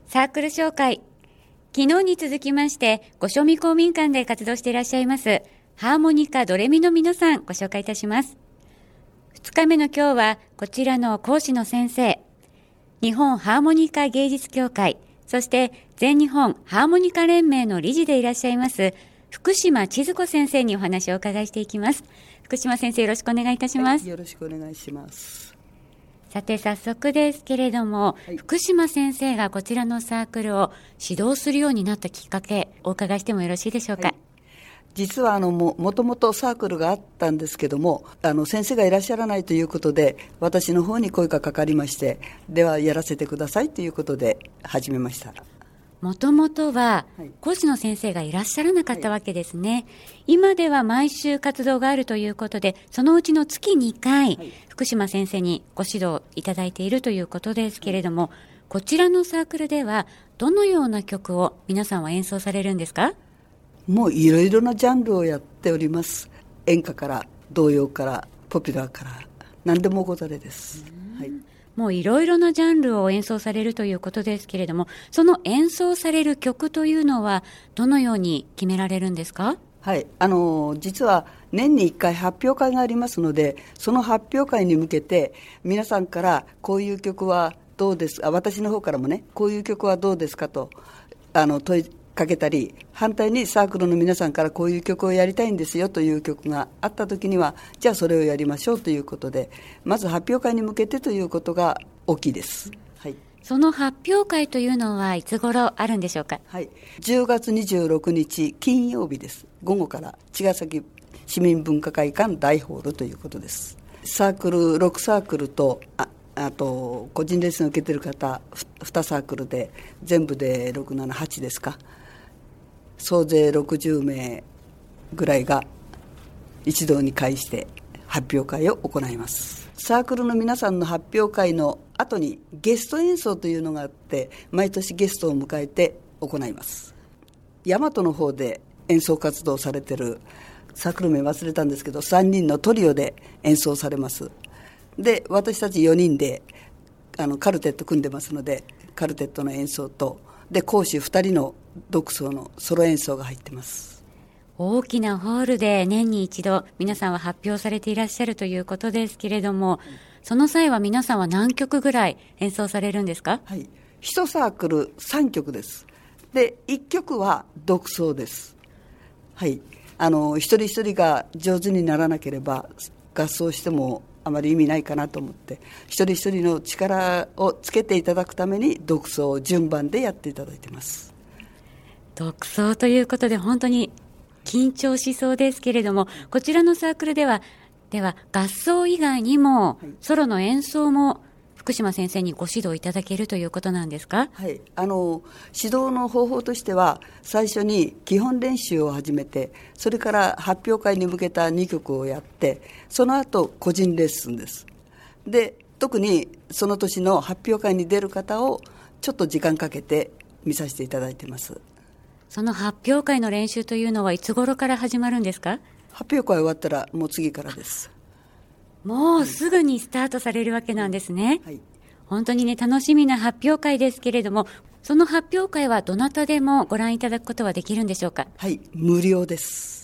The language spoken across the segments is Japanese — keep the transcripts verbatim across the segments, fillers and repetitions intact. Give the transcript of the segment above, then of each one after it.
サークル紹介。昨日に続きましてご正味公民館で活動していらっしゃいますハーモニカドレミの皆さんご紹介いたします。ふつかめの今日はこちらの講師の先生、日本ハーモニカ芸術協会、そして全日本ハーモニカ連盟の理事でいらっしゃいます福島千鶴子先生にお話をお伺いしていきます。福島先生、よろしくお願いいたします。 はい、よろしくお願いします。 さて早速ですけれども、はい、福島先生がこちらのサークルを指導するようになったきっかけお伺いしてもよろしいでしょうか。はい、 実はあの も, もともとサークルがあったんですけども、あの先生がいらっしゃらないということで私の方に声がかかりまして、ではやらせてくださいということで始めました。 もともとは講師の先生がいらっしゃらなかったわけですね。はい、今では毎週活動があるということで、そのうちの月にかい、はい、福島先生にご指導いただいているということですけれども、はい、こちらのサークルではどのような曲を皆さんは演奏されるんですか？ もういろいろなジャンルをやっております。演歌から童謡からポピュラーから何でもござれです。はい、 もういろいろなジャンルを演奏されるということですけれども、その演奏される曲というのはどのように決められるんですか？ はい、あの実は年にいっかい発表会がありますので、その発表会に向けて皆さんからこういう曲はどうですか、私の方からもね、こういう曲はどうですかとあの問いかけたり、反対にサークルの皆さんからこういう曲をやりたいんですよという曲があったときには、じゃあそれをやりましょうということで、まず発表会に向けてということが大きいです。はい、 その発表会というのはいつ頃あるんでしょうか？ はい、じゅうがつにじゅうろくにち金曜日です。午後から茅ヶ崎市民文化会館大ホールということです。サークルろくサークルとああと個人レッスンを受けている方にサークルで全部でろく、なな、はちですか、総勢ろくじゅうめいぐらいが一堂に会して発表会を行います。サークルの皆さんの発表会の後にゲスト演奏というのがあって、毎年ゲストを迎えて行います。大和の方で演奏活動されているサークル名忘れたんですけど、さんにんのトリオで演奏されます。で、私たちよにんであのカルテット組んでますので、カルテットの演奏とで講師ふたりの独奏のソロ演奏が入ってます。 大きなホールで年に一度皆さんは発表されていらっしゃるということですけれども、その際は皆さんは何曲ぐらい演奏されるんですか？ はい、いちサークルさんきょくです。で、いっきょくは独奏です。はい、あの一人一人が上手にならなければ合奏してもあまり意味ないかなと思って、一人一人の力をつけていただくために独奏を順番でやっていただいています。 独奏ということで本当に緊張しそうですけれども、こちらのサークルではでは合奏以外にもソロの演奏も福島先生にご指導いただけるということなんですか？ はい、あの指導の方法としては、最初に基本練習を始めて、それから発表会に向けたにきょくをやって、その後個人レッスンです。で、特にその年の発表会に出る方をちょっと時間かけて見させていただいています。 その発表会の練習というのはいつ頃から始まるんですか？ 発表会終わったらもう次からです。 もうすぐにスタートされるわけなんですね。 はい、 本当にね、楽しみな発表会ですけれども、その発表会はどなたでもご覧いただくことはできるんでしょうか？ はい、無料です。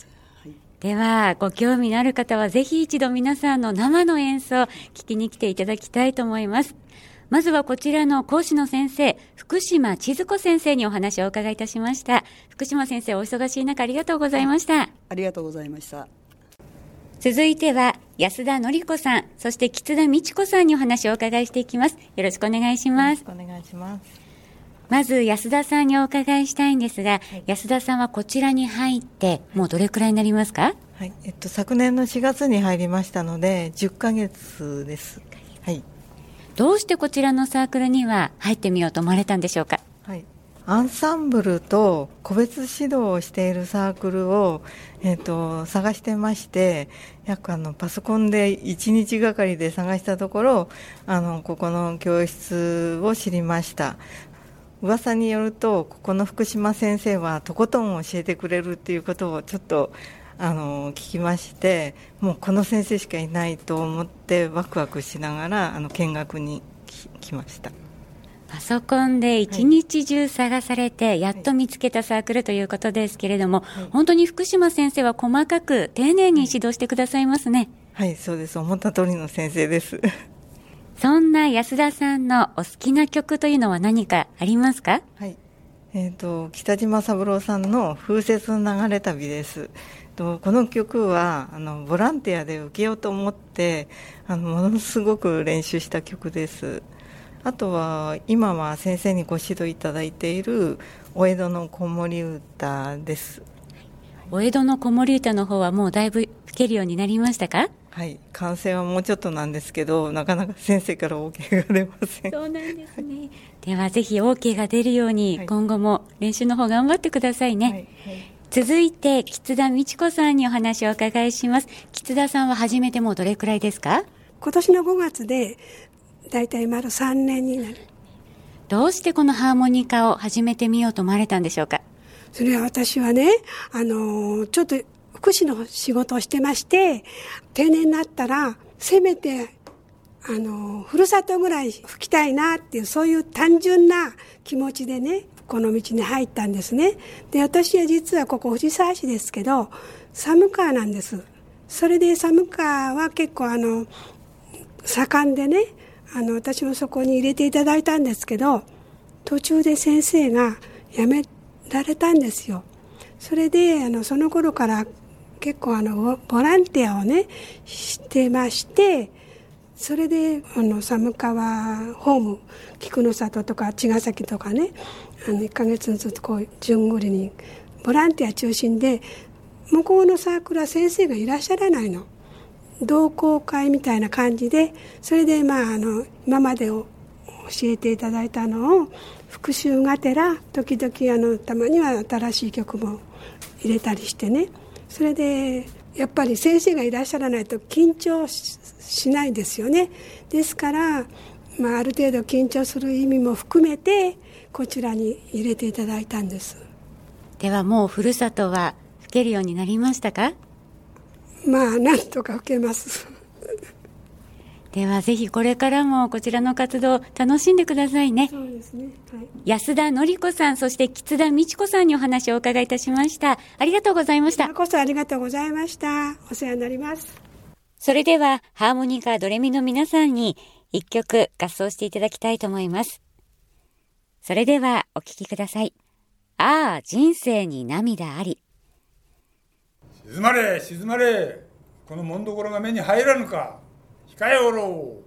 はい、 ではご興味のある方はぜひ一度皆さんの生の演奏聞きに来ていただきたいと思います。まずはこちらの講師の先生、福島千鶴子先生にお話をお伺いいたしました。福島先生、お忙しい中ありがとうございました。 ありがとうございました。 続いては安田典子さん、そして木田美智子さんにお話をお伺いしていきます。よろしくお願いします。 よろしくお願いします。 まず安田さんにお伺いしたいんですが、はい、安田さんはこちらに入ってもうどれくらいになりますか？ はい、えっと、昨年のしがつに入りましたのでじゅっかげつです。はい、 どうしてこちらのサークルには入ってみようと思われたんでしょうか？ はい、アンサンブルと個別指導をしているサークルを、えー、と探してまして、約あのパソコンでいちにちがかりで探したところ、あのここの教室を知りました。噂によるとここの福島先生はとことん教えてくれるっていうことをちょっとあの聞きまして、もうこの先生しかいないと思ってワクワクしながらあの見学に来ました。 パソコンで一日中探されて、やっと見つけたサークルということですけれども、はい、本当に福島先生は細かく丁寧に指導してくださいますね。 はい、はい、そうです。思った通りの先生です。 そんな安田さんのお好きな曲というのは何かありますか？ はい、えーと、北島三郎さんの風雪の流れ旅です。とこの曲はあのボランティアで受けようと思ってあのものすごく練習した曲です。あとは今は先生にご指導いただいているお江戸の子守歌です。 お江戸の子守歌の方はもうだいぶ吹けるようになりましたか？ はい、完成はもうちょっとなんですけど、なかなか先生から OK が出ません。 そうなんですね、はい、ではぜひ OK が出るように、はい、今後も練習の方頑張ってくださいね、はいはい、続いて橘田美智子さんにお話をお伺いします。橘田さんは初めてもうどれくらいですか？ 今年のごがつでだいたい丸さんねんになる。 どうしてこのハーモニカを始めてみようと思われたんでしょうか？ それは私はね、あのちょっと福祉の仕事をしてまして、定年になったらせめてあのふるさとぐらい吹きたいなっていう、そういう単純な気持ちでね、この道に入ったんですね。で、私は実はここ藤沢市ですけど寒川なんです。それで寒川は結構あの盛んでね、あの私もそこに入れていただいたんですけど、途中で先生が辞められたんですよ。それであのその頃から結構あのボランティアをねしてまして、それであの寒川ホーム菊の里とか茅ヶ崎とかね、あのいっかげつずつこう順繰りにボランティア中心で、向こうのサークルは先生がいらっしゃらないの、同好会みたいな感じで、それでまああの今までを教えていただいたのを復習がてら時々あのたまには新しい曲も入れたりしてね、それでやっぱり先生がいらっしゃらないと緊張 し, しないですよね。ですから、まあ、ある程度緊張する意味も含めてこちらに入れていただいたんです。 ではもうふるさとは吹けるようになりましたか？ まあなんとか吹けますではぜひこれからもこちらの活動楽しんでくださいね。 そうですね、はい、 安田典子さん、そして橘田美智子さんにお話をお伺いいたしました。ありがとうございました。 こちらこそありがとうございました。お世話になります。 それではハーモニカドレミの皆さんに一曲合奏していただきたいと思います。それではお聴きください。ああ人生に涙あり。 静まれ静まれ、このもんどころが目に入らぬか、控えおろう。